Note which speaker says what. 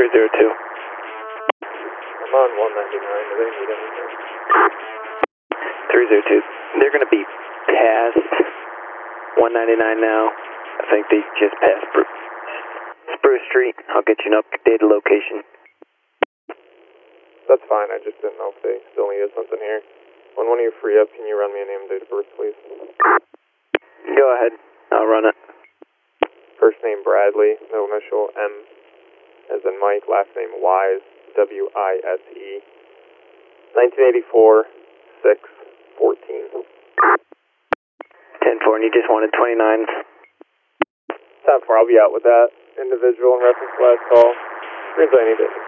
Speaker 1: 302.
Speaker 2: I'm on 199. Do they need anything?
Speaker 1: 302. They're going to be past 199 now. I think they just passed Spruce Street. I'll get you an updated location.
Speaker 2: That's fine. I just didn't know if they still needed something here. When one of you free up, can you run me a name and date of birth, please?
Speaker 1: Go ahead. I'll run it.
Speaker 2: First name Bradley, middle initial M as in Mike, last name Wise, W-I-S-E. 1984, 6/14.
Speaker 1: 10-4, and you just wanted 29s?
Speaker 2: 10-4, I'll be out with that individual in reference to last call. Means I need it.